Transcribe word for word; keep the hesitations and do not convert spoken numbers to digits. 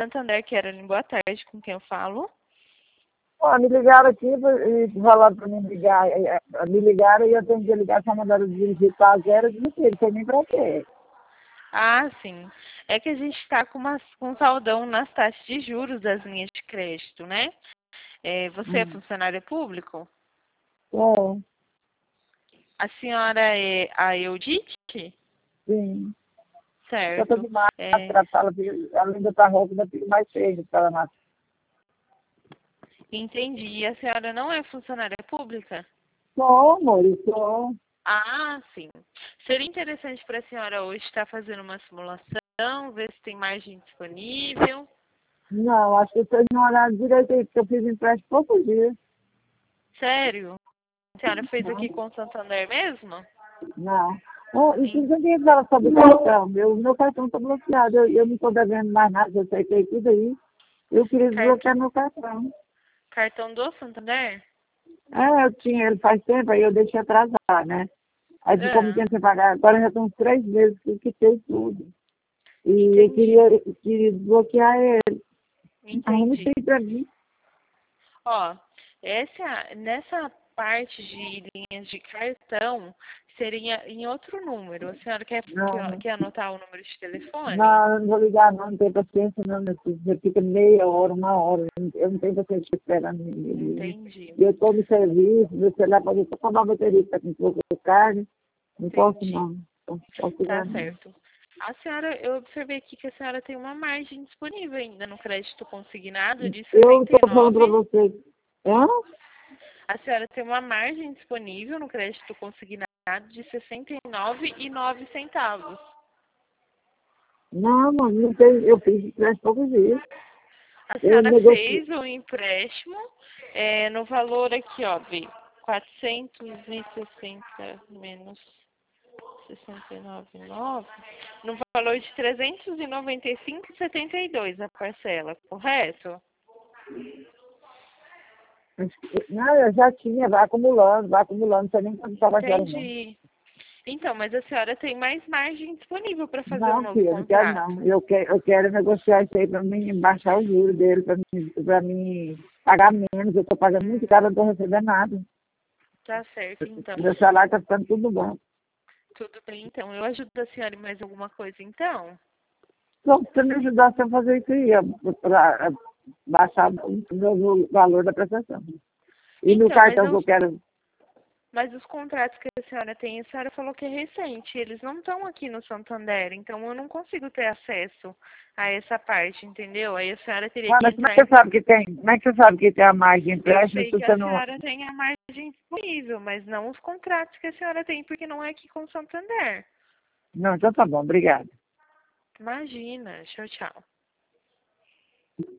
Santander, Caroline, boa tarde, com quem eu falo? Ó, me ligaram aqui e falaram para mim ligar, eh, eh, me ligaram e eu tenho que ligar, só mandaram dirigir para zero, eu disse, não sei nem para quê. Ah, sim. É que a gente está com, umas- com um saldão nas taxas de juros das linhas de crédito, né? É, você é Hum. funcionário público? É, A senhora é a Eudite? sim. Eu tô Certo. de É, máscara, fala, além de estar roupa, ainda fica mais feio pela máscara. entendi. E a senhora não é funcionária pública? Sou, amor, eu sou. Ah, sim. Seria interessante para a senhora hoje estar fazendo uma simulação, ver se tem margem disponível. Não, acho que vocês não olharam direito aí, porque eu fiz empréstimo poucos dias. Sério? A senhora fez Não, aqui com o Santander mesmo? não. Oh, e Em- vocês ninguém fala sobre o cartão. Meu, meu cartão está bloqueado, eu, eu não estou devendo mais nada, eu aceitei tudo aí. Eu queria car- desbloquear meu cartão. Cartão do Santander? É, eu tinha ele faz tempo, aí eu deixei atrasar, né? Aí ficou me Ah, tendo sem pagar. Agora já estão uns três meses que eu quitei tudo. E eu entendi. queria, queria desbloquear ele. Arruma isso Entendi. aí pra mim. Ó, essa, nessa parte de linhas de cartão, seria em outro número. A senhora quer, quer, Não, quer anotar o número de telefone? não, eu não vou ligar não, não tenho paciência não, meu filho. Você fica meia hora, uma hora. Eu não tenho paciência esperando ninguém. Entendi. Eu estou no serviço, meu celular pode acabar a bateria, está com pouco de carne. Não posso Entendi. não. Não posso Tá ligar não. certo. A senhora, eu observei aqui que a senhora tem uma margem disponível ainda no crédito consignado de Eu sessenta e estou falando para nove. vocês. Hã? A senhora tem uma margem disponível no crédito consignado de sessenta e nove e nove centavos. Não, mano, não tem, eu fiz empréstimo poucos dias. A Eu senhora negociei. fez o empréstimo é, no valor aqui, ó, vi, quatrocentos e sessenta menos sessenta e nove vírgula nove, no valor de trezentos e noventa e cinco vírgula setenta e dois a parcela, correto? Não, eu já tinha, vai acumulando, vai acumulando, não sei nem quanto estava aquela não. Entendi. Então, mas a senhora tem mais margem disponível para fazer um Não, novo filho, eu não quero contrato. não. Eu quero, eu quero negociar isso aí para mim baixar o juro dele, para mim, para mim pagar menos. Eu estou pagando muito caro, eu não estou recebendo nada. Tá certo, então. Meu salário está ficando tudo bom. Tudo bem, então. Eu ajudo a senhora em mais alguma coisa, então? Só para me ajudar a fazer isso aí, para baixar o meu valor da prestação. E no Então, mas cartão que eu eu quero. Mas os contratos que a senhora tem, a senhora falou que é recente, eles não estão aqui no Santander, então eu não consigo ter acesso a essa parte, entendeu? Aí a senhora teria Ah, que mas como é entrar que em você sabe que tem? Como é que você sabe que tem a margem de Eu empréstimo sei se que a você não. senhora tem a margem disponível, mas não os contratos que a senhora tem, porque não é aqui com o Santander. Não, então tá bom, obrigada. Imagina, tchau, tchau.